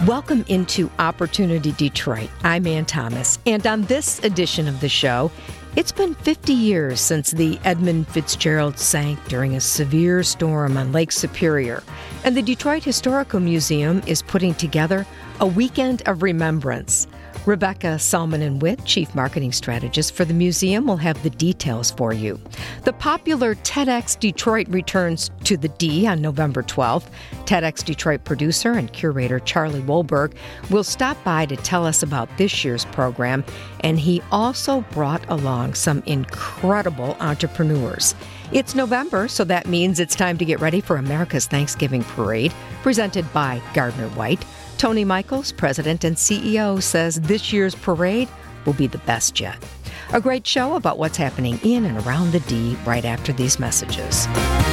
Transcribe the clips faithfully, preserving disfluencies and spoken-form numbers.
Welcome into Opportunity Detroit. I'm Ann Thomas, and on this edition of the show, it's been fifty years since the Edmund Fitzgerald sank during a severe storm on Lake Superior, and the Detroit Historical Museum is putting together a weekend of remembrance. Rebecca Salmon-Witt, Chief Marketing Strategist for the museum, will have the details for you. The popular TEDx Detroit returns to the D on November twelfth. TEDx Detroit producer and curator Charlie Wohlberg will stop by to tell us about this year's program, and he also brought along some incredible entrepreneurs. It's November, so that means it's time to get ready for America's Thanksgiving Parade, presented by Gardner White. Tony Michaels, president and C E O, says this year's parade will be the best yet. A great show about what's happening in and around the D right after these messages.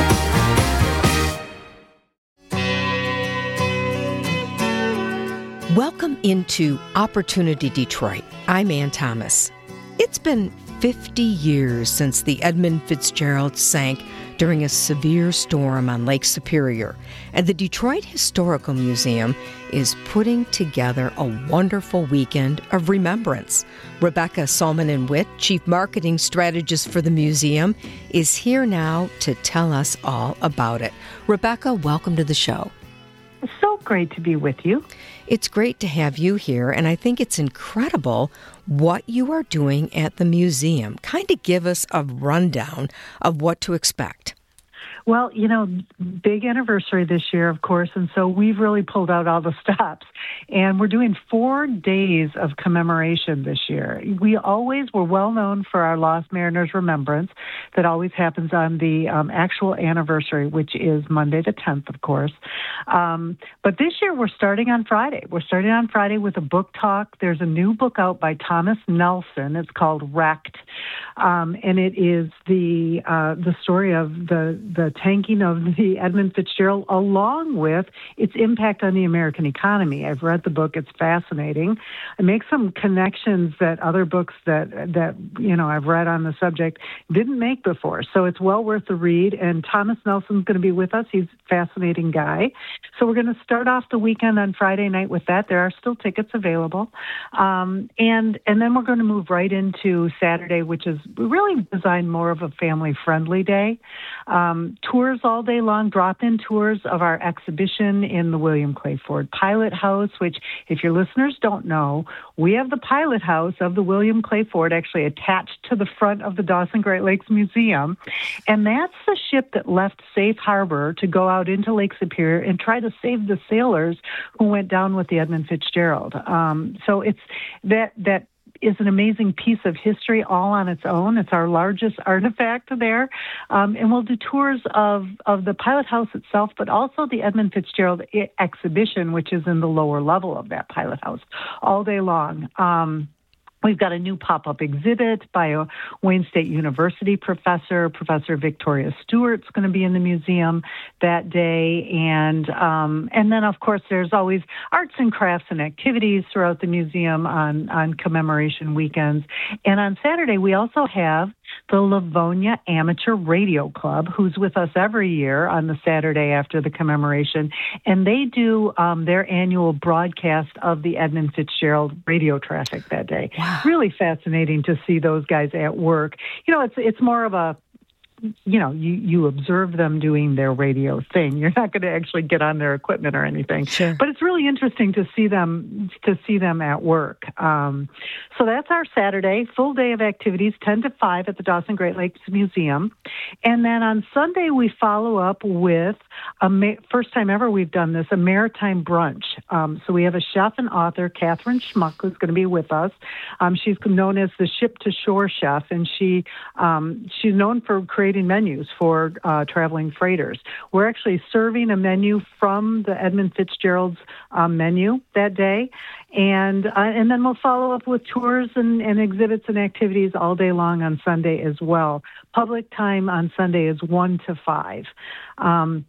Welcome into Opportunity Detroit. I'm Ann Thomas. It's been fifty years since the Edmund Fitzgerald sank during a severe storm on Lake Superior, and the Detroit Historical Museum is putting together a wonderful weekend of remembrance. Rebecca Salmon-Witt, Chief Marketing Strategist for the museum, is here now to tell us all about it. Rebecca, welcome to the show. It's so great to be with you. It's great to have you here, and I think it's incredible what you are doing at the museum. Kind of give us a rundown of what to expect. Well, you know, big anniversary this year, of course, and so we've really pulled out all the stops. And we're doing four days of commemoration this year. We always were well known for our Lost Mariners Remembrance that always happens on the um, actual anniversary, which is Monday the tenth, of course. Um, but this year we're starting on Friday. We're starting on Friday with a book talk. There's a new book out by Thomas Nelson. It's called Wrecked, um, and it is the uh, the story of the the tanking of the Edmund Fitzgerald, along with its impact on the American economy. I've read the book; it's fascinating. It makes some connections that other books that that you know I've read on the subject didn't make before. So it's well worth the read. And Thomas Nelson's going to be with us. He's a fascinating guy. So we're going to start off the weekend on Friday night with that. There are still tickets available, um, and and then we're going to move right into Saturday, which is really designed more of a family-friendly day. Um, tours all day long, drop-in tours of our exhibition in the William Clay Ford Pilot House, which, if your listeners don't know, we have the Pilot House of the William Clay Ford actually attached to the front of the Dawson Great Lakes Museum. And that's the ship that left Safe Harbor to go out into Lake Superior and try to save the sailors who went down with the Edmund Fitzgerald. Um, so it's that that is an amazing piece of history all on its own. It's our largest artifact there. Um, and we'll do tours of, of the Pilot House itself, but also the Edmund Fitzgerald I- exhibition, which is in the lower level of that Pilot House, all day long. Um, We've got a new pop-up exhibit by a Wayne State University professor. Professor Victoria Stewart's going to be in the museum that day. And um, and then, of course, there's always arts and crafts and activities throughout the museum on, on commemoration weekends. And on Saturday, we also have the Livonia Amateur Radio Club, who's with us every year on the Saturday after the commemoration. And they do um, their annual broadcast of the Edmund Fitzgerald radio traffic that day. Wow. Really fascinating to see those guys at work. You know, it's it's more of a, you know, you, you observe them doing their radio thing. You're not going to actually get on their equipment or anything. Sure. But it's really interesting to see them to see them at work. Um, so that's our Saturday, full day of activities, ten to five at the Dawson Great Lakes Museum. And then on Sunday, we follow up with, a ma- first time ever we've done this, a maritime brunch. Um, so we have a chef and author, Catherine Schmuck, who's going to be with us. Um, she's known as the ship-to-shore chef, and she um, she's known for creating menus for uh, traveling freighters. We're actually serving a menu from the Edmund Fitzgerald's uh, menu that day, and uh, and then we'll follow up with tours and, and exhibits and activities all day long on Sunday as well. Public time on Sunday is one to five. Um,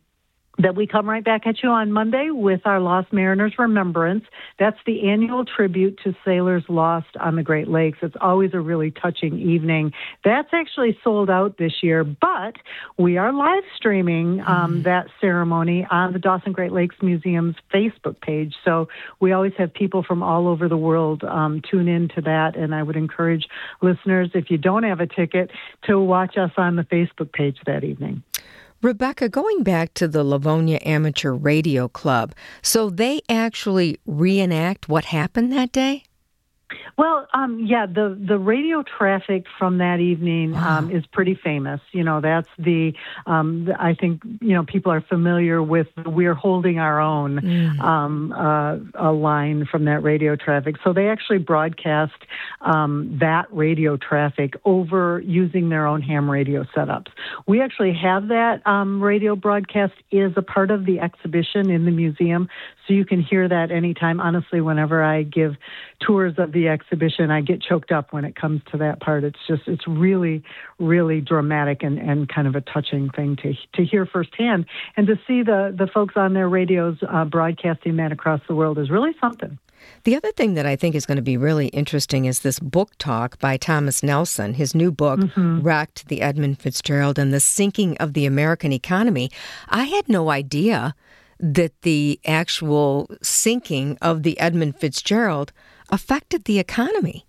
that we come right back at you on Monday with our Lost Mariners Remembrance. That's the annual tribute to sailors lost on the Great Lakes. It's always a really touching evening. That's actually sold out this year, but we are live streaming um, mm-hmm. that ceremony on the Dawson Great Lakes Museum's Facebook page. So we always have people from all over the world um, tune in to that, and I would encourage listeners, if you don't have a ticket, to watch us on the Facebook page that evening. Rebecca, going back to the Livonia Amateur Radio Club, so they actually reenact what happened that day? Well, um, yeah, the, the radio traffic from that evening wow. um, is pretty famous. You know, that's the, um, the, I think, you know, people are familiar with the We're Holding Our Own mm. um, uh, a line from that radio traffic. So they actually broadcast um, that radio traffic over using their own ham radio setups. We actually have that um, radio broadcast is a part of the exhibition in the museum, so you can hear that anytime. Honestly, whenever I give tours of the exhibition, I get choked up when it comes to that part. It's just, it's really, really dramatic and, and kind of a touching thing to to hear firsthand. And to see the, the folks on their radios uh, broadcasting that across the world is really something. The other thing that I think is going to be really interesting is this book talk by Thomas Nelson, his new book, mm-hmm. Wrecked, the Edmund Fitzgerald and the Sinking of the American Economy. I had no idea that the actual sinking of the Edmund Fitzgerald affected the economy.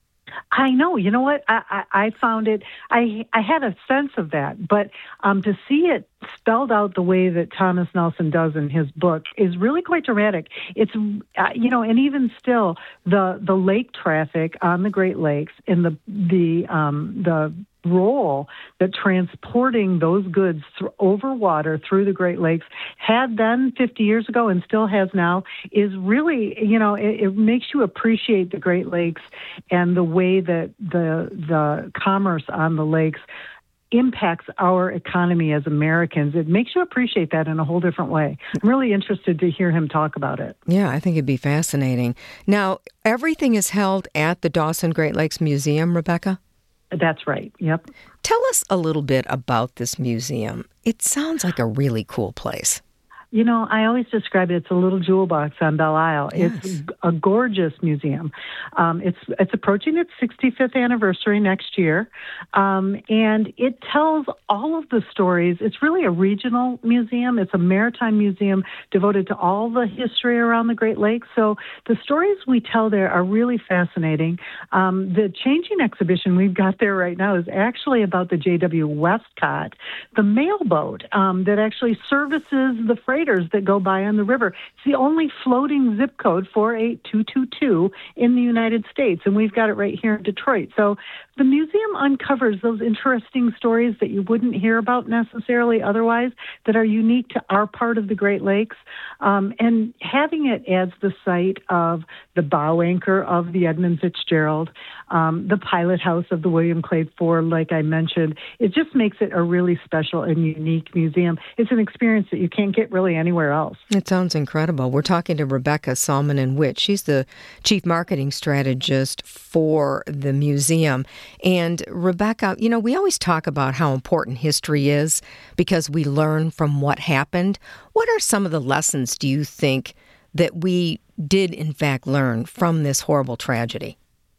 I know. You know what? I, I, I found it, I I had a sense of that, but um, to see it spelled out the way that Thomas Nelson does in his book is really quite dramatic. It's, uh, you know, and even still, the the lake traffic on the Great Lakes and the, the, um, the, role that transporting those goods th- over water through the Great Lakes had then fifty years ago and still has now is really, you know, it, it makes you appreciate the Great Lakes and the way that the the commerce on the lakes impacts our economy as Americans. It makes you appreciate that in a whole different way. I'm really interested to hear him talk about it. Yeah, I think it'd be fascinating. Now, everything is held at the Dawson Great Lakes Museum, Rebecca? That's right. Yep. Tell us a little bit about this museum. It sounds like a really cool place. You know, I always describe it, it's a little jewel box on Belle Isle. Yes. It's a gorgeous museum. Um, it's it's approaching its sixty-fifth anniversary next year, um, and it tells all of the stories. It's really a regional museum. It's a maritime museum devoted to all the history around the Great Lakes. So the stories we tell there are really fascinating. Um, the changing exhibition we've got there right now is actually about the J W Westcott, the mailboat um, that actually services the freight that go by on the river. It's the only floating zip code, four eight two two two, in the United States, and we've got it right here in Detroit. So the museum uncovers those interesting stories that you wouldn't hear about necessarily otherwise that are unique to our part of the Great Lakes. Um, and having it as the site of the bow anchor of the Edmund Fitzgerald, um, the pilot house of the William Clay Ford, like I mentioned, it just makes it a really special and unique museum. It's an experience that you can't get really anywhere else. It sounds incredible. We're talking to Rebecca Salmon and Witt. She's the chief marketing strategist for the museum. And Rebecca, you know, we always talk about how important history is because we learn from what happened. What are some of the lessons, do you think, that we did in fact learn from this horrible tragedy?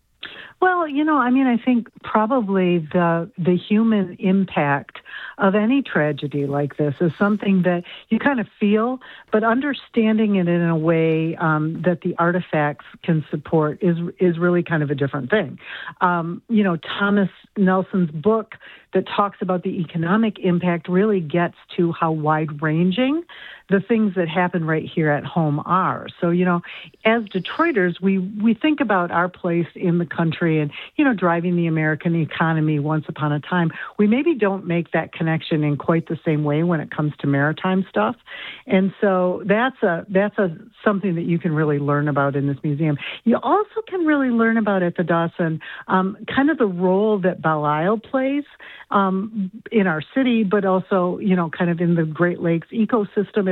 Well, you know, I mean, I think probably the the human impact of any tragedy like this is something that you kind of feel, but understanding it in a way um, that the artifacts can support is is really kind of a different thing. Um, you know, Thomas Nelson's book that talks about the economic impact really gets to how wide-ranging the things that happen right here at home are. So, you know, as Detroiters, we, we think about our place in the country and, you know, driving the American economy once upon a time. We maybe don't make that connection in quite the same way when it comes to maritime stuff. And so that's a that's a something that you can really learn about in this museum. You also can really learn about at the Dawson um, kind of the role that Belle Isle plays um, in our city, but also, you know, kind of in the Great Lakes ecosystem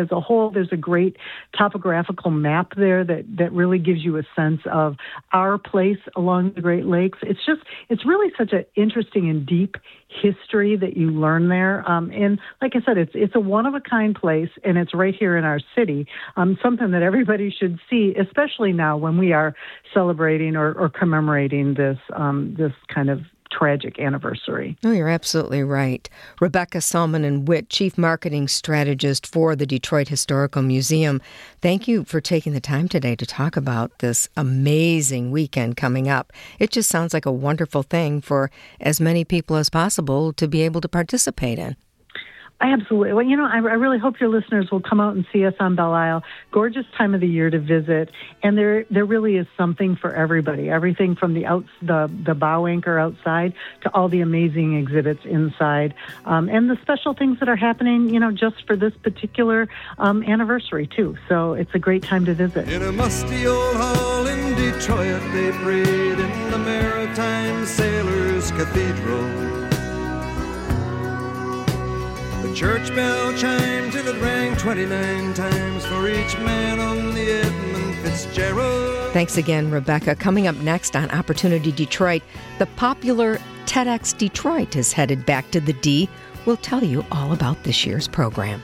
as a whole. There's a great topographical map there that, that really gives you a sense of our place along the Great Lakes. It's just, it's really such an interesting and deep history that you learn there. Um, and like I said, it's it's a one-of-a-kind place, and it's right here in our city, um, something that everybody should see, especially now when we are celebrating or, or commemorating this um, this kind of tragic anniversary. Oh, you're absolutely right. Rebecca Salmon-Witt, Chief Marketing Strategist for the Detroit Historical Museum, thank you for taking the time today to talk about this amazing weekend coming up. It just sounds like a wonderful thing for as many people as possible to be able to participate in. Absolutely. Well, you know, I, I really hope your listeners will come out and see us on Belle Isle. Gorgeous time of the year to visit, and there there really is something for everybody. Everything from the out the the bow anchor outside to all the amazing exhibits inside, um, and the special things that are happening, you know, just for this particular um, anniversary too. So it's a great time to visit. In a musty old hall in Detroit, they prayed in the Maritime Sailors Cathedral. The church bell chimed till it rang twenty-nine times for each man on the Edmund Fitzgerald. Thanks again, Rebecca. Coming up next on Opportunity Detroit, the popular TEDx Detroit is headed back to the D. We'll tell you all about this year's program.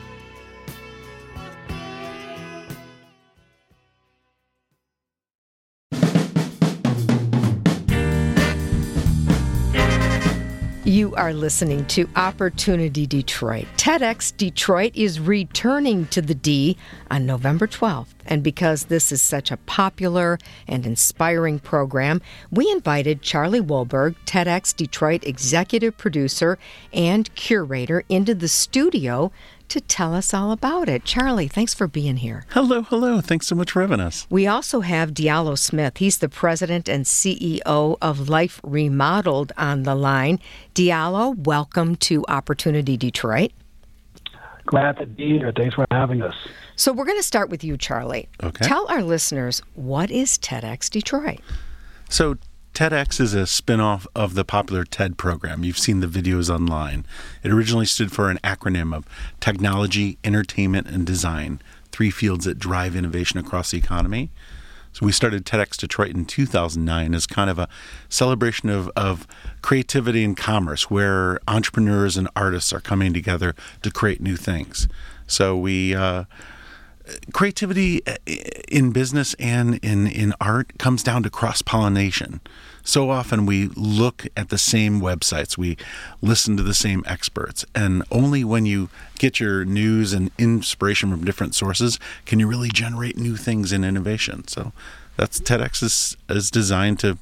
You are listening to Opportunity Detroit. TEDx Detroit is returning to the D on November twelfth. And because this is such a popular and inspiring program, we invited Charlie Wohlberg, TEDx Detroit executive producer and curator, into the studio to tell us all about it. Charlie, thanks for being here. Hello, hello. Thanks so much for having us. We also have Diallo Smith. He's the president and C E O of Life Remodeled on the line. Diallo, welcome to Opportunity Detroit. Glad to be here. Thanks for having us. So we're going to start with you, Charlie. Okay. Tell our listeners, what is TEDx Detroit? So TEDx is a spin-off of the popular TED program. You've seen the videos online. It originally stood for an acronym of Technology, Entertainment, and Design, three fields that drive innovation across the economy. So we started TEDx Detroit in two thousand nine as kind of a celebration of, of creativity and commerce, where entrepreneurs and artists are coming together to create new things. So we... Uh, Creativity in business and in, in art comes down to cross-pollination. So often we look at the same websites, we listen to the same experts, and only when you get your news and inspiration from different sources can you really generate new things in innovation. So that's TEDx is, is designed to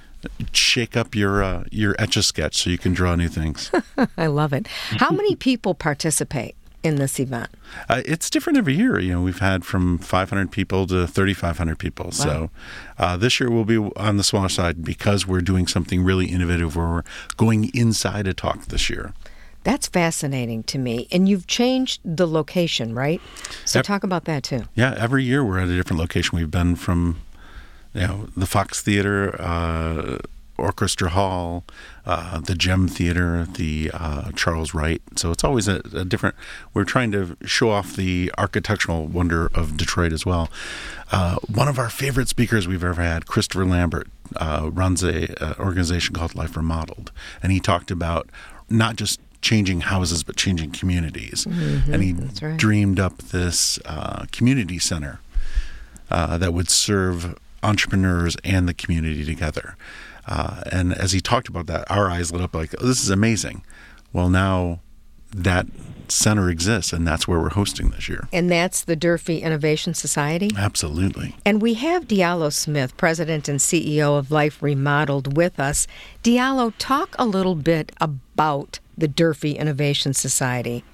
shake up your uh, your Etch-a-Sketch so you can draw new things. I love it. How many people participate in this event? Uh, it's different every year. You know, we've had from five hundred people to thirty-five hundred people. Wow. So uh, this year we'll be on the smaller side because we're doing something really innovative where we're going inside a talk this year. That's fascinating to me. And you've changed the location, right? So e- talk about that too. Yeah, every year we're at a different location. We've been from, you know, the Fox Theater, uh, Orchestra Hall, uh, the Gem Theater, the uh, Charles Wright. So it's always a, a different. We're trying to show off the architectural wonder of Detroit as well. Uh, one of our favorite speakers we've ever had, Christopher Lambert, uh, runs a, a organization called Life Remodeled, and he talked about not just changing houses but changing communities. Mm-hmm, and he right. dreamed up this uh, community center uh, that would serve entrepreneurs and the community together. Uh, and as he talked about that, our eyes lit up like, oh, this is amazing. Well, now that center exists, and that's where we're hosting this year. And that's the Durfee Innovation Society? Absolutely. And we have Diallo Smith, president and C E O of Life Remodeled, with us. Diallo, talk a little bit about the Durfee Innovation Society.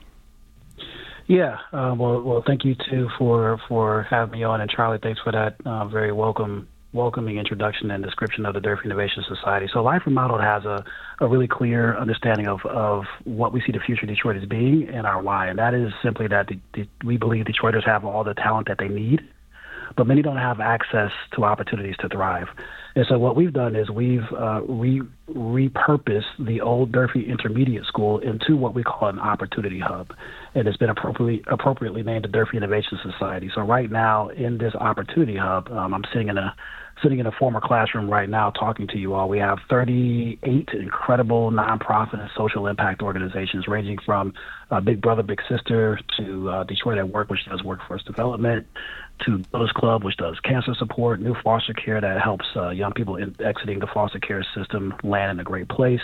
Yeah, uh, well, well, thank you too for for having me on, and Charlie, thanks for that uh, very welcome. welcoming introduction and description of the Durfee Innovation Society. So Life Remodeled has a, a really clear understanding of, of what we see the future of Detroit as being and our why. And that is simply that the, the, we believe Detroiters have all the talent that they need, but many don't have access to opportunities to thrive. And so what we've done is we've uh, re- repurposed the old Durfee Intermediate School into what we call an opportunity hub. And it's been appropriately appropriately named the Durfee Innovation Society. So right now in this opportunity hub, um, I'm sitting in a sitting in a former classroom right now talking to you all. We have thirty-eight incredible nonprofit and social impact organizations ranging from uh, Big Brother, Big Sister to uh, Detroit at Work, which does workforce development, to Builders Club, which does cancer support, New Foster Care that helps uh, young people in exiting the foster care system land in a great place,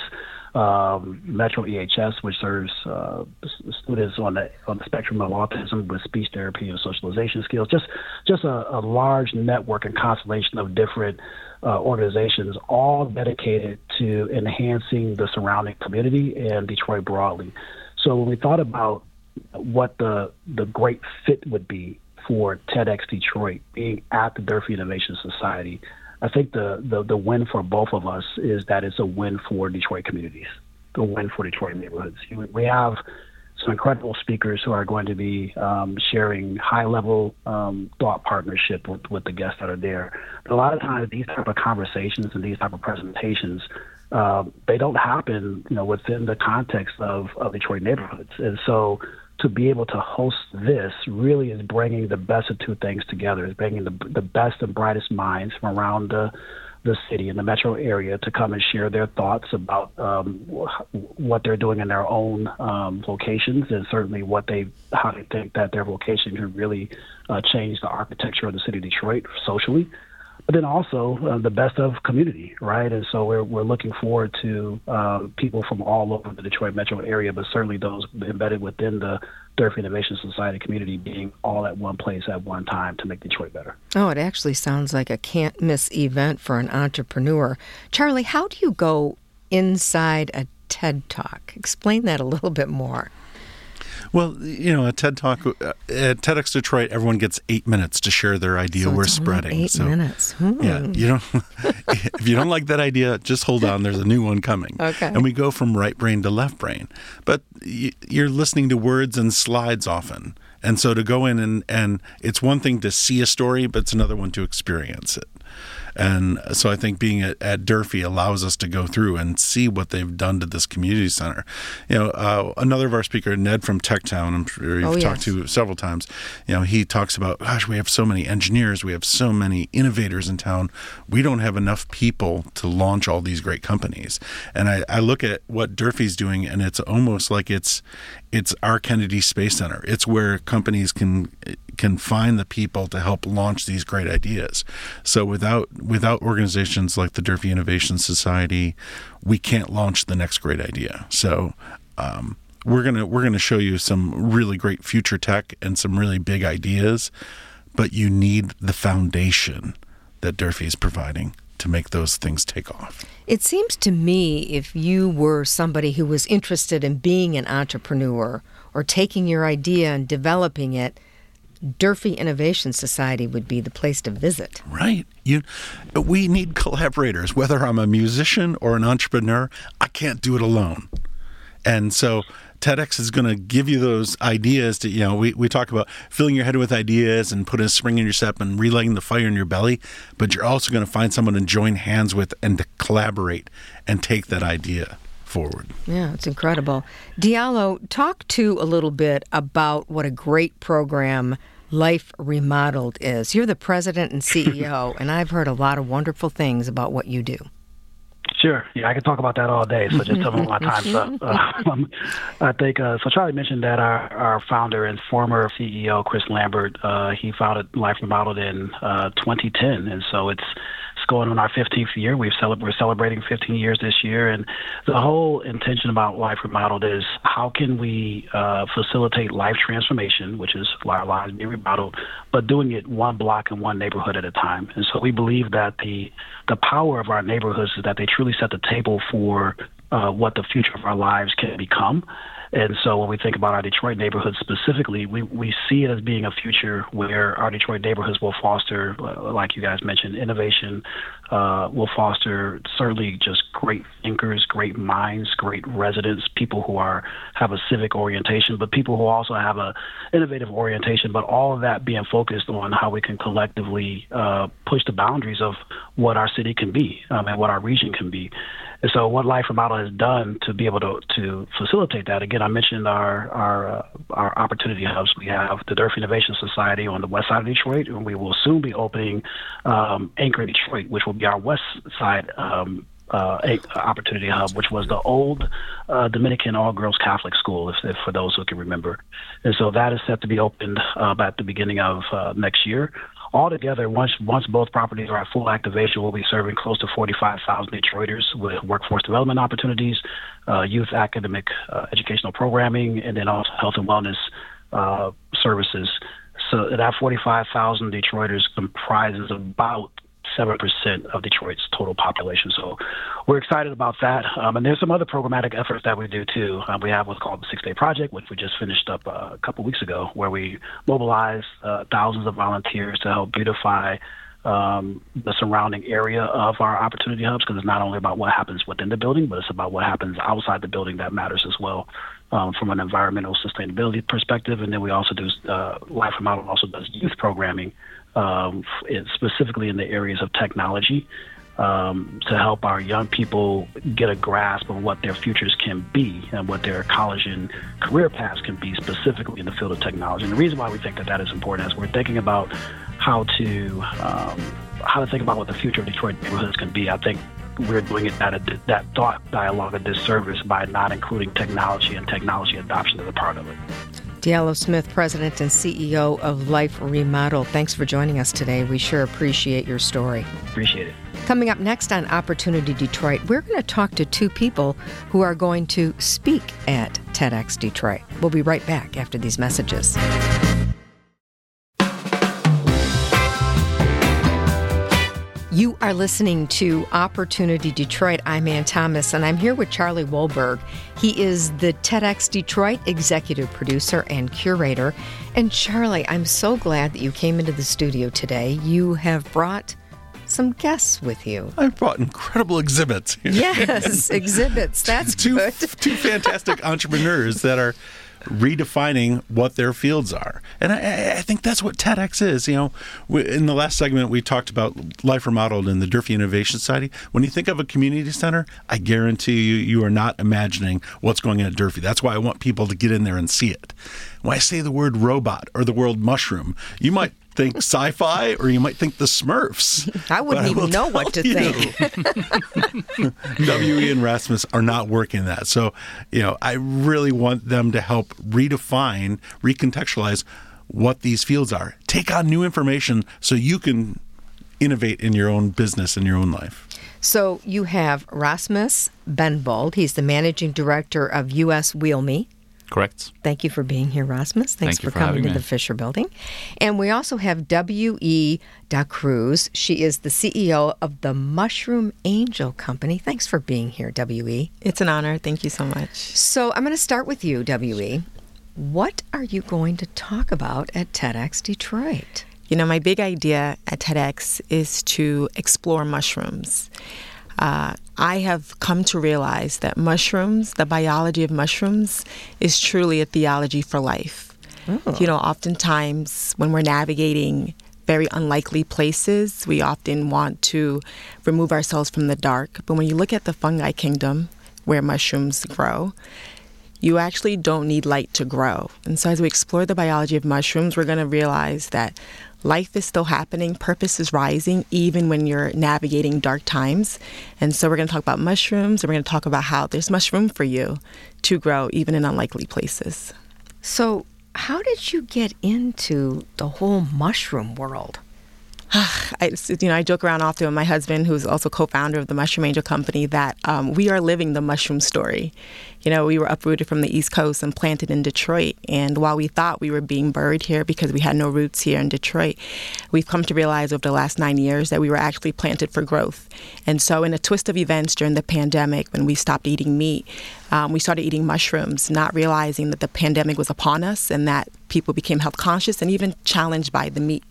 um, Metro E H S, which serves uh, students on the on the spectrum of autism with speech therapy and socialization skills. Just just a, a large network and constellation of different uh, organizations, all dedicated to enhancing the surrounding community and Detroit broadly. So when we thought about what the the great fit would be for TEDx Detroit being at the Durfee Innovation Society, I think the, the, the win for both of us is that it's a win for Detroit communities, the win for Detroit neighborhoods. We have some incredible speakers who are going to be um, sharing high-level um, thought partnership with, with the guests that are there. But a lot of times, these type of conversations and these type of presentations, uh, they don't happen, you know, within the context of, of Detroit neighborhoods. And so to be able to host this really is bringing the best of two things together. It's bringing the the best and brightest minds from around the the city and the metro area to come and share their thoughts about um, what they're doing in their own um, locations, and certainly what they how they think that their vocation can really uh, change the architecture of the city of Detroit socially. But then also uh, the best of community, right? And so we're we're looking forward to uh, people from all over the Detroit metro area, but certainly those embedded within the Durfee Innovation Society community being all at one place at one time to make Detroit better. Oh, it actually sounds like a can't-miss event for an entrepreneur. Charlie, how do you go inside a TED Talk? Explain that a little bit more. Well, you know, a TED Talk, uh, at TEDx Detroit, everyone gets eight minutes to share their idea so we're it's spreading. Eight so, minutes. Hmm. Yeah, you don't. If you don't like that idea, just hold on. There's a new one coming. Okay. And we go from right brain to left brain, but y- you're listening to words and slides often, and so to go in and and it's one thing to see a story, but it's another one to experience it. And so I think being at, at Durfee allows us to go through and see what they've done to this community center. You know, uh, another of our speakers, Ned from TechTown, I'm sure you've oh, talked yes. to several times, you know, he talks about, gosh, we have so many engineers, we have so many innovators in town. We don't have enough people to launch all these great companies. And I, I look at what Durfee's doing, and it's almost like it's it's our Kennedy Space Center. It's where companies can can find the people to help launch these great ideas. So without without organizations like the Durfee Innovation Society, we can't launch the next great idea. So um, we're gonna we're gonna show you some really great future tech and some really big ideas, but you need the foundation that Durfee is providing to make those things take off. It seems to me if you were somebody who was interested in being an entrepreneur or taking your idea and developing it, Durfee Innovation Society would be the place to visit. Right. You, we need collaborators. Whether I'm a musician or an entrepreneur, I can't do it alone. And so TEDx is going to give you those ideas to, you know, we, we talk about filling your head with ideas and putting a spring in your step and relighting the fire in your belly, but you're also going to find someone to join hands with and to collaborate and take that idea forward. Yeah, it's incredible. Diallo, talk to a little bit about what a great program Life Remodeled is. You're the president and C E O, and I've heard a lot of wonderful things about what you do. Sure. Yeah, I could talk about that all day, so just tell me when my time's up. Um, I think, uh, so Charlie mentioned that our, our founder and former C E O, Chris Lambert, uh, he founded Life Remodeled in uh, twenty ten, and so it's it's going on our fifteenth year. We've cele- we're celebrating fifteen years this year, and the whole intention about Life Remodeled is how can we uh, facilitate life transformation, which is our lives being remodeled, but doing it one block and one neighborhood at a time. And so we believe that the the power of our neighborhoods is that they truly set the table for uh, what the future of our lives can become. And so when we think about our Detroit neighborhoods specifically, we, we see it as being a future where our Detroit neighborhoods will foster, like you guys mentioned, innovation, uh, will foster certainly just great thinkers, great minds, great residents, people who are have a civic orientation, but people who also have a innovative orientation, but all of that being focused on how we can collectively uh, push the boundaries of what our city can be um, and what our region can be. And so what Life Remodel has done to be able to, to facilitate that, again, I mentioned our our, uh, our opportunity hubs. We have the Durfee Innovation Society on the west side of Detroit, and we will soon be opening um, Anchor Detroit, which will be our west side um, uh, opportunity hub, which was the old uh, Dominican all-girls Catholic school, if, if for those who can remember. And so that is set to be opened uh, at the beginning of uh, next year. Altogether, once once both properties are at full activation, we'll be serving close to forty-five thousand Detroiters with workforce development opportunities, uh, youth academic uh, educational programming, and then also health and wellness uh, services. So that forty-five thousand Detroiters comprises about seven percent of Detroit's total population. So we're excited about that. Um, and there's some other programmatic efforts that we do, too. Um, we have what's called the Six-Day Project, which we just finished up uh, a couple weeks ago, where we mobilize uh, thousands of volunteers to help beautify um, the surrounding area of our opportunity hubs, because it's not only about what happens within the building, but it's about what happens outside the building that matters as well. Um, from an environmental sustainability perspective. And then we also do, uh, Life Remodel also does youth programming, um, specifically in the areas of technology, um, to help our young people get a grasp of what their futures can be and what their college and career paths can be, specifically in the field of technology. And the reason why we think that that is important is we're thinking about how to um, how to think about what the future of Detroit neighborhoods can be. I think we're doing it at a, that thought dialogue a disservice by not including technology and technology adoption as a part of it. Diallo Smith, President and C E O of Life Remodel, thanks for joining us today. We sure appreciate your story. Appreciate it. Coming up next on Opportunity Detroit, we're going to talk to two people who are going to speak at TEDx Detroit. We'll be right back after these messages. You are listening to Opportunity Detroit. I'm Ann Thomas, and I'm here with Charlie Wohlberg. He is the TEDx Detroit executive producer and curator. And Charlie, I'm so glad that you came into the studio today. You have brought some guests with you. I've brought incredible exhibits. Yes, exhibits. That's two, good. Two fantastic entrepreneurs that are redefining what their fields are. And I, I think that's what TEDx is. You know, we, in the last segment, we talked about Life Remodeled and the Durfee Innovation Society. When you think of a community center, I guarantee you, you are not imagining what's going on at Durfee. That's why I want people to get in there and see it. When I say the word robot or the word mushroom, you might think sci-fi or you might think the Smurfs. I wouldn't even know what to you, think. W E and Rasmus are not working that. So, you know, I really want them to help redefine, recontextualize what these fields are. Take on new information so you can innovate in your own business and your own life. So you have Rasmus Benbold. He's the managing director of U S Wheel Me. Correct. Thank you for being here, Rasmus. Thanks Thank you for, for coming to me. the Fisher Building. And we also have W E Da Cruz. She is the C E O of the Mushroom Angel Company. Thanks for being here, W E. It's an honor. Thank you so much. So I'm going to start with you, W E. What are you going to talk about at TEDx Detroit? You know, my big idea at TEDx is to explore mushrooms. Uh, I have come to realize that mushrooms, the biology of mushrooms, is truly a theology for life. Oh. You know, oftentimes when we're navigating very unlikely places, we often want to remove ourselves from the dark. But when you look at the fungi kingdom, where mushrooms grow, you actually don't need light to grow. And so as we explore the biology of mushrooms, we're going to realize that life is still happening, purpose is rising, even when you're navigating dark times. And so we're going to talk about mushrooms, and we're going to talk about how there's much room for you to grow, even in unlikely places. So how did you get into the whole mushroom world? I, you know, I joke around often with my husband, who's also co-founder of the Mushroom Angel Company, that um, we are living the mushroom story. You know, we were uprooted from the East Coast and planted in Detroit. And while we thought we were being buried here because we had no roots here in Detroit, we've come to realize over the last nine years that we were actually planted for growth. And so in a twist of events during the pandemic, when we stopped eating meat, um, we started eating mushrooms, not realizing that the pandemic was upon us and that people became health conscious and even challenged by the meat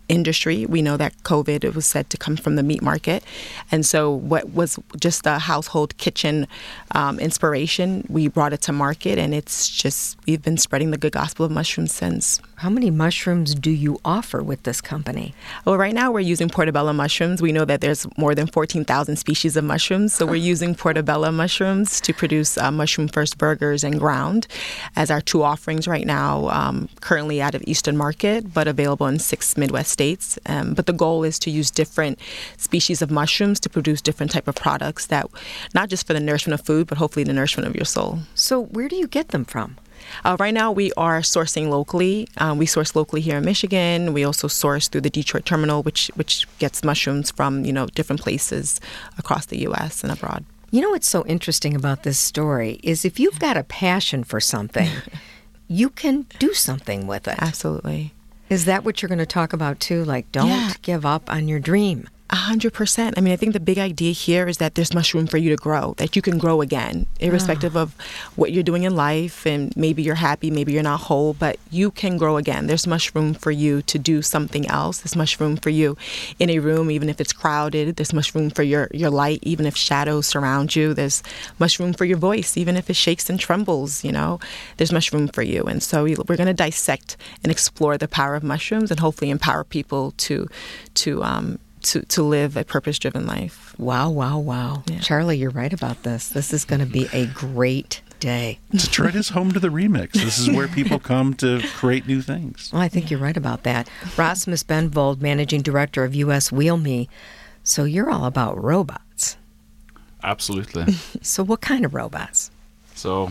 industry. We know that COVID, it was said to come from the meat market. And so what was just a household kitchen um, inspiration, we brought it to market, and it's just, we've been spreading the good gospel of mushrooms since. How many mushrooms do you offer with this company? Well, right now we're using portobello mushrooms. We know that there's more than fourteen thousand species of mushrooms, so we're using portobello mushrooms to produce uh, mushroom first burgers and ground as our two offerings right now, um, currently out of Eastern Market, but available in six Midwest states. Um, but the goal is to use different species of mushrooms to produce different type of products that, not just for the nourishment of food, but hopefully the nourishment of your soul. So where do you get them from? Uh, right now, we are sourcing locally. Um, we source locally here in Michigan. We also source through the Detroit terminal, which which gets mushrooms from, you know, different places across the U S and abroad. You know what's so interesting about this story is if you've got a passion for something, you can do something with it. Absolutely. Is that what you're going to talk about too? Like, don't Yeah. give up on your dream. A hundred percent. I mean, I think the big idea here is that there's much room for you to grow, that you can grow again, irrespective of what you're doing in life. And maybe you're happy, maybe you're not whole, but you can grow again. There's much room for you to do something else. There's much room for you in a room, even if it's crowded. There's much room for your, your light, even if shadows surround you. There's much room for your voice, even if it shakes and trembles, you know. There's much room for you. And so we, we're going to dissect and explore the power of mushrooms and hopefully empower people to, to, um, To, to live a purpose-driven life. Wow, wow, wow. Yeah. Charlie, you're right about this. This is going to be a great day. Detroit is home to the remix. This is where people come to create new things. Well, I think you're right about that. Rasmus Benvold, Managing Director of U S Wheel Me. So you're all about robots. Absolutely. So what kind of robots? So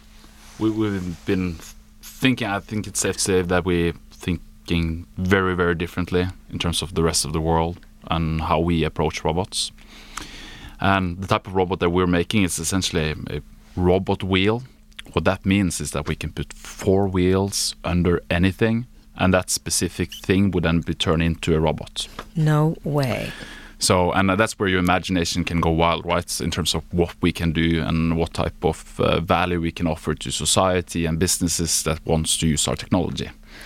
we, we've been thinking, I think it's safe to say that we're thinking very, very differently in terms of the rest of the world and how we approach robots. And the type of robot that we're making is essentially a, a robot wheel. What that means is that we can put four wheels under anything, and that specific thing would then be turned into a robot. No way. So, and that's where your imagination can go wild, right? In terms of what we can do and what type of uh, value we can offer to society and businesses that wants to use our technology.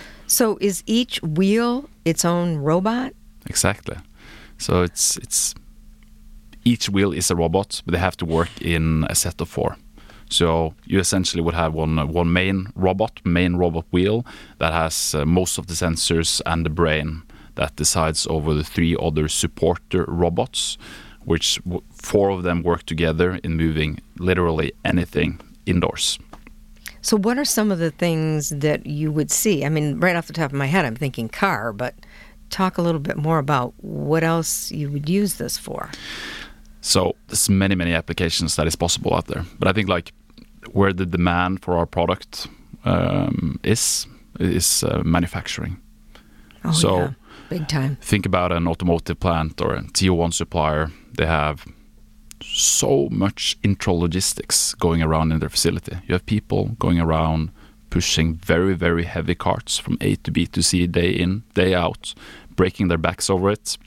So is each wheel its own robot? Exactly. So it's it's each wheel is a robot, but they have to work in a set of four. So you essentially would have one uh, one main robot, main robot wheel that has uh, most of the sensors and the brain that decides over the three other supporter robots, which w- four of them work together in moving literally anything indoors. So what are some of the things that you would see? I mean, right off the top of my head, I'm thinking car, but talk a little bit more about what else you would use this for. So there's many, many applications that is possible out there. But I think like where the demand for our product um, is, is uh, manufacturing. Oh, so yeah. Big time. Think about an automotive plant or a tier one supplier. They have so much intralogistics going around in their facility. You have people going around pushing very, very heavy carts from A to B to C day in, day out, breaking their backs over it.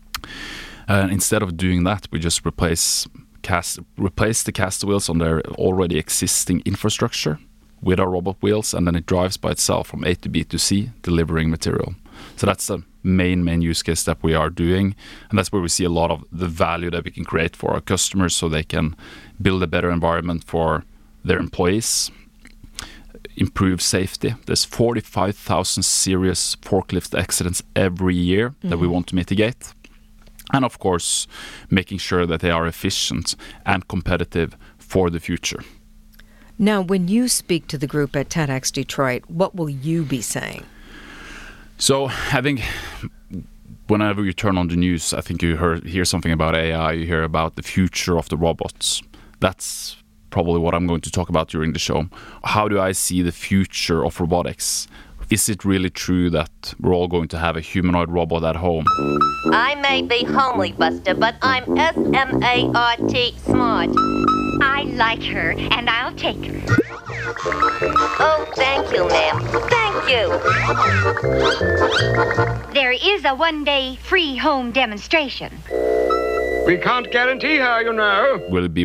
And instead of doing that, we just replace cast replace the caster wheels on their already existing infrastructure with our robot wheels, and then it drives by itself from A to B to C, delivering material. So that's the main, main use case that we are doing. And that's where we see a lot of the value that we can create for our customers so they can build a better environment for their employees, improve safety. There's forty-five thousand serious forklift accidents every year mm-hmm. that we want to mitigate. And of course, making sure that they are efficient and competitive for the future. Now, when you speak to the group at TEDx Detroit, what will you be saying? So I think whenever you turn on the news, I think you hear, hear something about A I, you hear about the future of the robots. That's probably what I'm going to talk about during the show. How do I see the future of robotics? Is it really true that we're all going to have a humanoid robot at home? I may be homely, Buster, but I'm S M A R T smart. I like her, and I'll take her. Oh, thank you, ma'am. Thank you. There is a one-day free home demonstration. We can't guarantee her, you know. Will it be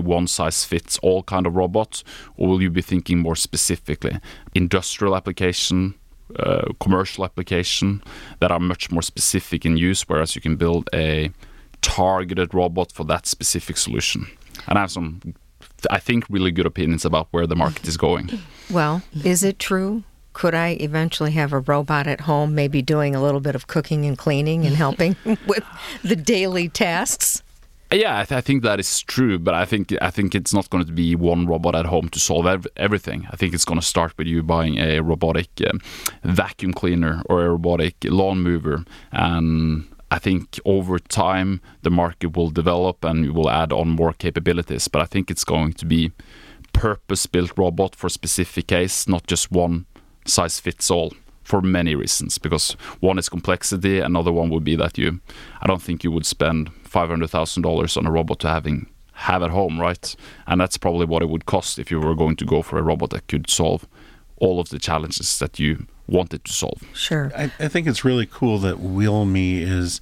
one-size-fits-all kind of robot, or will you be thinking more specifically? Industrial application, uh, commercial application that are much more specific in use, whereas you can build a targeted robot for that specific solution. And I have some, I think, really good opinions about where the market is going. Well, is it true? Could I eventually have a robot at home, maybe doing a little bit of cooking and cleaning and helping with the daily tasks? Yeah, I, th- I think that is true, but I think I think it's not going to be one robot at home to solve ev- everything. I think it's going to start with you buying a robotic um, vacuum cleaner or a robotic lawn mover, and I think over time the market will develop and we will add on more capabilities. But I think it's going to be purpose-built robot for specific case, not just one size fits all, for many reasons. Because one is complexity, another one would be that you, I don't think you would spend five hundred thousand dollars on a robot to having have at home, right? And that's probably what it would cost if you were going to go for a robot that could solve all of the challenges that you wanted to solve. Sure. I, I think it's really cool that WheelMe is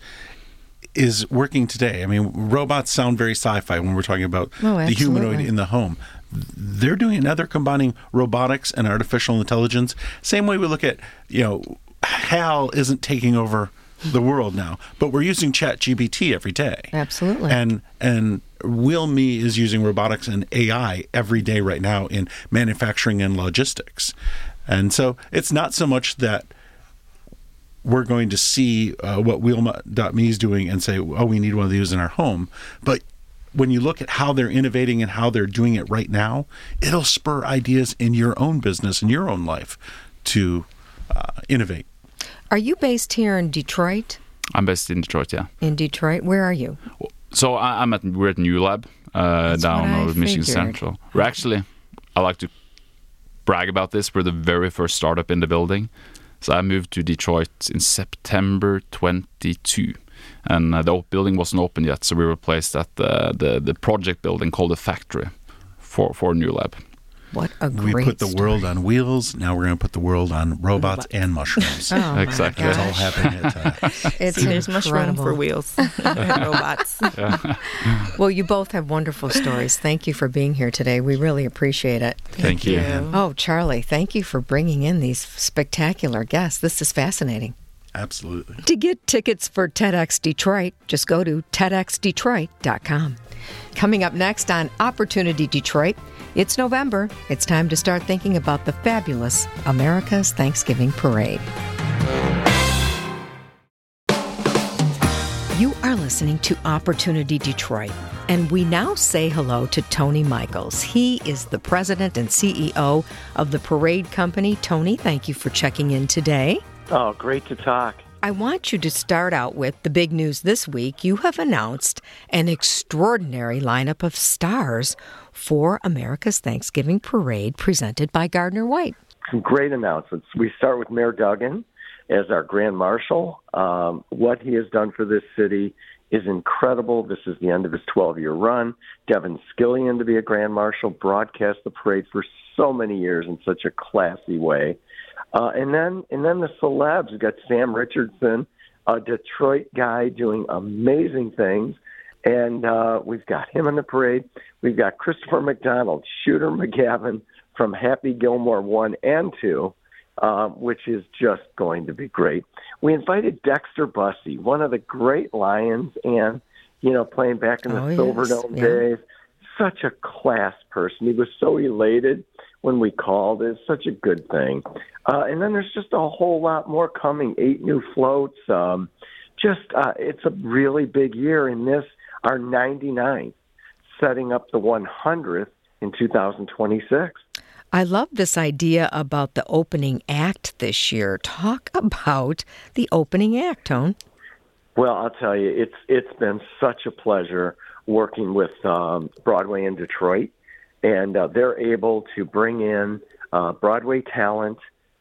is working today. I mean, robots sound very sci-fi when we're talking about Oh, the humanoid absolutely. in the home. They're doing it now. They're combining robotics and artificial intelligence. Same way we look at, you know, HAL isn't taking over the world now, but we're using ChatGPT every day. Absolutely. And and WheelMe is using robotics and A I every day right now in manufacturing and logistics. And so it's not so much that we're going to see uh, what Wheel dot me is doing and say, oh, we need one of these in our home. But when you look at how they're innovating and how they're doing it right now, it'll spur ideas in your own business, in your own life to uh, innovate. Are you based here in Detroit? I'm based in Detroit, yeah. In Detroit? Where are you? So I, I'm at we're at New Lab uh, That's down what I over Michigan figured. Central. We're actually, I like to brag about this. We're the very first startup in the building. So I moved to Detroit in September twenty-two, and uh, the op- building wasn't open yet. So we were placed at the the, the project building called the Factory for for New Lab. What a We great put the story. world on wheels. Now we're going to put the world on robots and mushrooms. Oh, my Exactly. It's all gosh. happening at TEDx. It's See, there's much room incredible. for wheels and robots. Well, you both have wonderful stories. Thank you for being here today. We really appreciate it. Thank you. Oh, Charlie, thank you for bringing in these spectacular guests. This is fascinating. Absolutely. To get tickets for TEDx Detroit, just go to ted x detroit dot com. Coming up next on Opportunity Detroit, it's November. It's time to start thinking about the fabulous America's Thanksgiving Parade. You are listening to Opportunity Detroit, and we now say hello to Tony Michaels. He is the president and C E O of the Parade Company. Tony, thank you for checking in today. Oh, great to talk. I want you to start out with the big news this week. You have announced an extraordinary lineup of stars for America's Thanksgiving Parade presented by Gardner White. Some great announcements. We start with Mayor Duggan as our Grand Marshal. Um, what he has done for this city is incredible. This is the end of his twelve-year run. Devin Skillian to be a Grand Marshal, broadcast the parade for so many years in such a classy way. Uh, and then and then the celebs. We've got Sam Richardson, a Detroit guy doing amazing things. And uh, we've got him in the parade. We've got Christopher McDonald, Shooter McGavin from Happy Gilmore one and two, uh, which is just going to be great. We invited Dexter Bussey, one of the great Lions, and, you know, playing back in the Oh, yes, Silverdome yeah. days. Such a class person. He was so elated when we called. It's such a good thing. Uh, and then there's just a whole lot more coming. Eight new floats. Um, just uh, it's a really big year in this, our ninety-ninth, setting up the one hundredth in two thousand twenty-six. I love this idea about the opening act this year. Talk about the opening act, Tone. Well, I'll tell you, it's it's been such a pleasure working with um, Broadway in Detroit, and uh, they're able to bring in uh, Broadway talent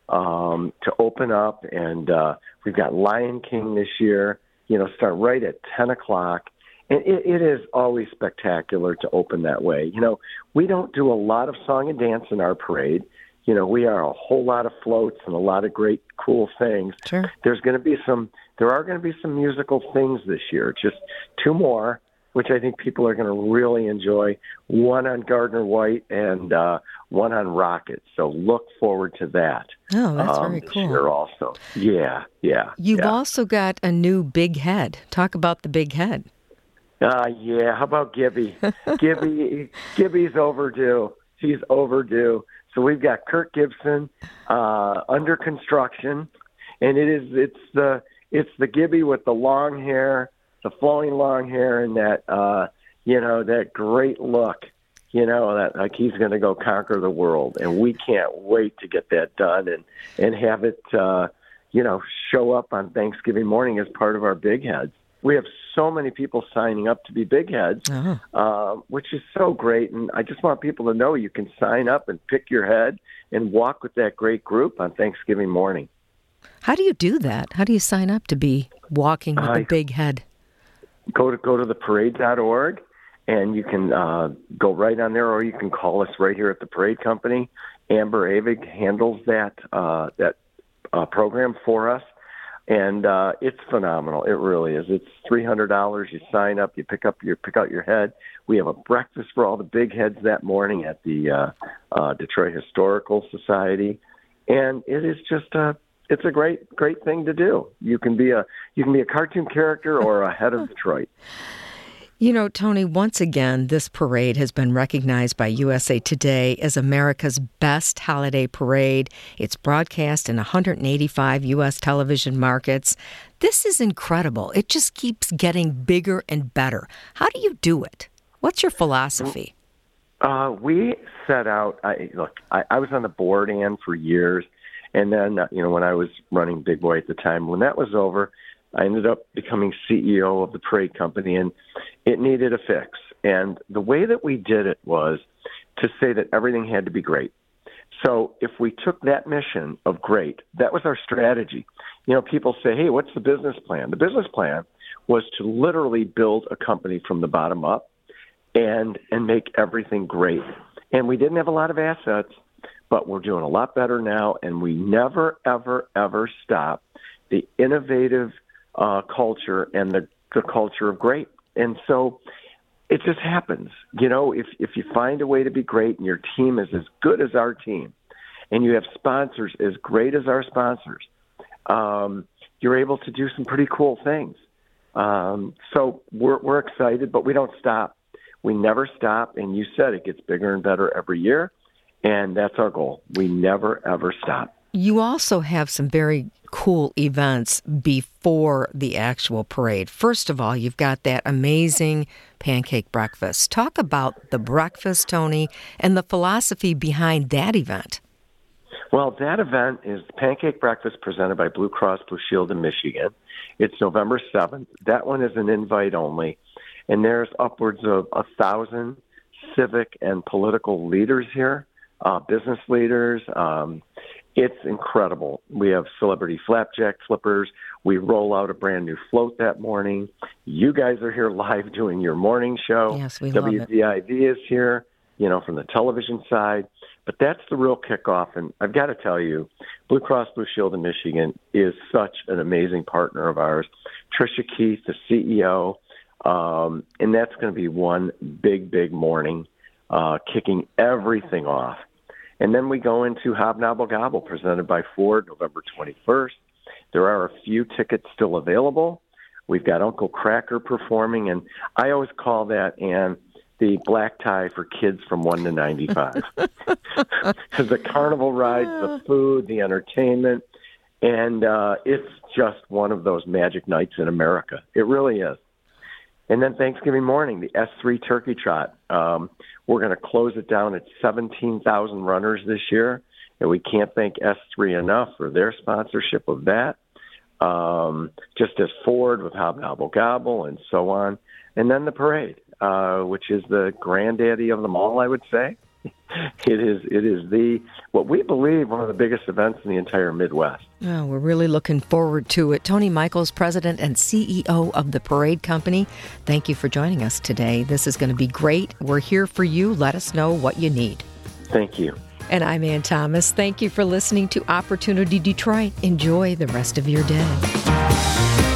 um, to open up, and uh, we've got Lion King this year, you know, start right at ten o'clock, and it, it is always spectacular to open that way. You know, we don't do a lot of song and dance in our parade. You know, we are a whole lot of floats and a lot of great, cool things. Sure. There's going to be some, there are going to be some musical things this year, just two more. which I think people are going to really enjoy. One on Gardner White and uh, one on Rocket. So look forward to that. Oh, that's um, very this cool. year also. Yeah, yeah. You've yeah. also got a new big head. Talk about the big head. Uh, yeah, how about Gibby? Gibby, Gibby's overdue. He's overdue. So we've got Kirk Gibson uh, under construction, and it is it's the it's the Gibby with the long hair, the flowing long hair, and that uh, you know that great look. You know that like he's going to go conquer the world, and we can't wait to get that done and and have it uh, you know show up on Thanksgiving morning as part of our big heads. We have so many people signing up to be big heads, uh-huh. uh, which is so great. And I just want people to know you can sign up and pick your head and walk with that great group on Thanksgiving morning. How do you do that? How do you sign up to be walking with uh, the big head? Go to go to the parade dot org, and you can uh, go right on there, or you can call us right here at the Parade Company. Amber Avig handles that uh, that uh, program for us. And uh, it's phenomenal. It really is. It's three hundred dollars. You sign up. You pick up your pick out your head. We have a breakfast for all the big heads that morning at the uh, uh, Detroit Historical Society, and it is just a it's a great great thing to do. You can be a you can be a cartoon character or a head of Detroit. You know, Tony, once again, this parade has been recognized by U S A Today as America's best holiday parade. It's broadcast in one hundred eighty-five U S television markets. This is incredible. It just keeps getting bigger and better. How do you do it? What's your philosophy? Uh, we set out, I, look, I, I was on the board, Ann, for years. And then, uh, you know, when I was running Big Boy at the time, when that was over, I ended up becoming C E O of the Parade Company, and it needed a fix. And the way that we did it was to say that everything had to be great. So if we took that mission of great, that was our strategy. You know, people say, hey, what's the business plan? The business plan was to literally build a company from the bottom up and and make everything great. And we didn't have a lot of assets, but we're doing a lot better now, and we never, ever, ever stop the innovative Uh, culture and the, the culture of great. And so it just happens. You know, if, if you find a way to be great and your team is as good as our team and you have sponsors as great as our sponsors, um, you're able to do some pretty cool things. Um, so we're, we're excited, but we don't stop. We never stop. And you said it gets bigger and better every year. And that's our goal. We never, ever stop. You also have some very cool events before the actual parade. First of all, you've got that amazing pancake breakfast. Talk about the breakfast, Tony, and the philosophy behind that event. Well, that event is Pancake Breakfast presented by Blue Cross Blue Shield in Michigan. It's November seventh. That one is an invite only. And there's upwards of a thousand civic and political leaders here, uh, business leaders, um, It's incredible. We have celebrity flapjack flippers. We roll out a brand new float that morning. You guys are here live doing your morning show. Yes, we W D I V love it. is here, you know, from the television side. But that's the real kickoff. And I've got to tell you, Blue Cross Blue Shield in Michigan is such an amazing partner of ours. Tricia Keith, the C E O, um, and that's going to be one big, big morning, uh, kicking everything off. And then we go into Hobnobble Gobble, presented by Ford, November twenty-first. There are a few tickets still available. We've got Uncle Cracker performing, and I always call that, Ann, the black tie for kids from one to ninety-five. Because the carnival rides, the food, the entertainment, and uh, it's just one of those magic nights in America. It really is. And then Thanksgiving morning, the S three Turkey Trot. Um, we're going to close it down at seventeen thousand runners this year, and we can't thank S three enough for their sponsorship of that, um, just as Ford with Hobnobble Gobble and so on. And then the parade, uh, which is the granddaddy of them all, I would say. It is it is the what we believe one of the biggest events in the entire Midwest. Oh, we're really looking forward to it. Tony Michaels, President and C E O of the Parade Company, thank you for joining us today. This is going to be great. We're here for you. Let us know what you need. Thank you. And I'm Ann Thomas. Thank you for listening to Opportunity Detroit. Enjoy the rest of your day.